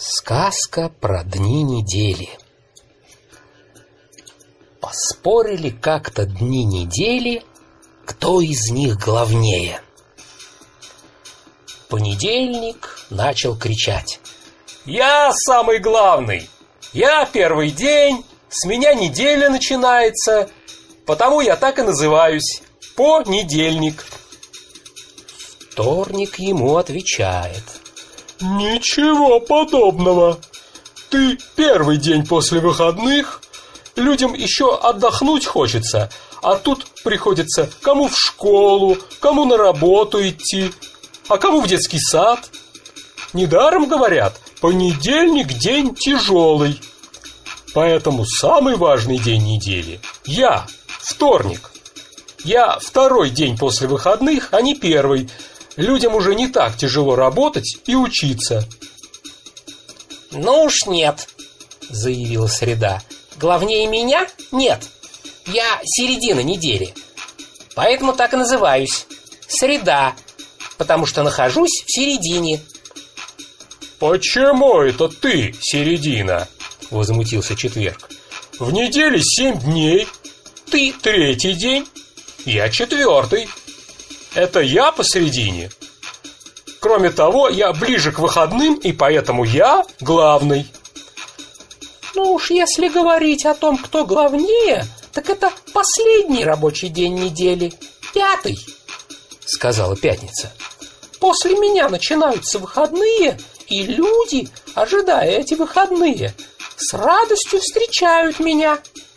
Сказка про дни недели. Поспорили как-то дни недели, кто из них главнее. Понедельник начал кричать: «Я самый главный! Я первый день, с меня неделя начинается, потому я так и называюсь — понедельник». Вторник ему отвечает: «Ничего подобного. Ты первый день после выходных, людям еще отдохнуть хочется, а тут приходится кому в школу, кому на работу идти, а кому в детский сад. Недаром говорят, понедельник день тяжелый. Поэтому самый важный день недели — я, вторник. Я второй день после выходных, а не первый. Людям уже не так тяжело работать и учиться». «Ну уж нет», — заявила Среда. «Главнее меня нет. Я середина недели. Поэтому так и называюсь. Среда, потому что нахожусь в середине». «Почему это ты середина?» — возмутился Четверг. «В неделе 7 дней. Ты третий день, я четвертый. Это я посередине. Кроме того, я ближе к выходным, и поэтому я главный». «Ну уж если говорить о том, кто главнее, так это последний рабочий день недели, 5-й», — сказала Пятница. «После меня начинаются выходные, и люди, ожидая эти выходные, с радостью встречают меня».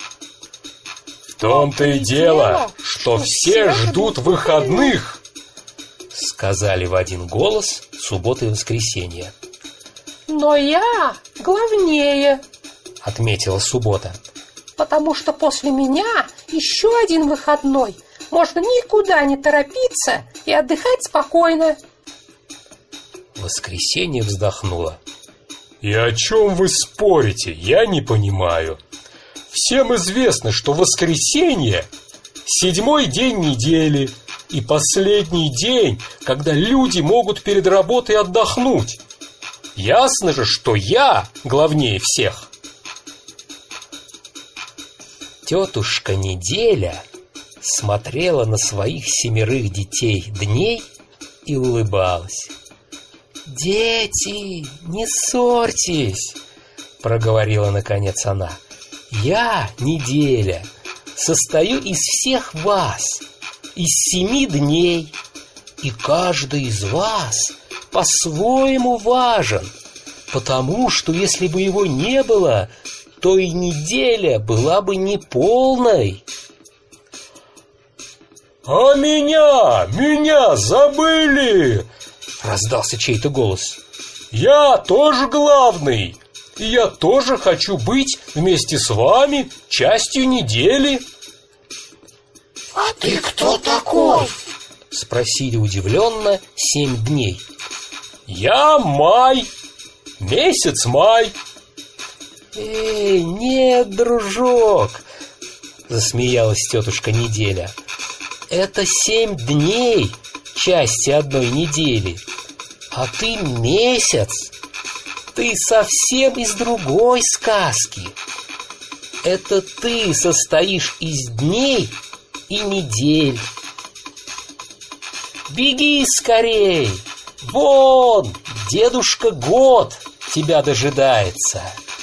«В том-то и дело, что все ждут выходных», — сказали в один голос суббота и воскресенье. «Но я главнее», — отметила Суббота, «потому что после меня еще один выходной. Можно никуда не торопиться и отдыхать спокойно». Воскресенье вздохнула. «И о чем вы спорите? Я не понимаю. Всем известно, что воскресенье — 7-й день недели и последний день, когда люди могут перед работой отдохнуть. Ясно же, что я главнее всех». Тетушка Неделя смотрела на своих 7 детей дней и улыбалась. «Дети, не ссорьтесь», — проговорила наконец она. «Я, Неделя, состою из всех вас, из 7 дней, и каждый из вас по-своему важен, потому что если бы его не было, то и неделя была бы неполной». «А меня забыли!» — раздался чей-то голос. «Я тоже главный, и я тоже хочу быть вместе с вами частью недели». «А ты кто такой?» — спросили удивленно 7 дней. «Я Май, месяц май». «Эй, нет, дружок!» — засмеялась тетушка Неделя. «Это 7 дней, части одной недели, а ты месяц. Ты совсем из другой сказки. Это ты состоишь из дней и недель. Беги скорей! Вон, дедушка Год тебя дожидается».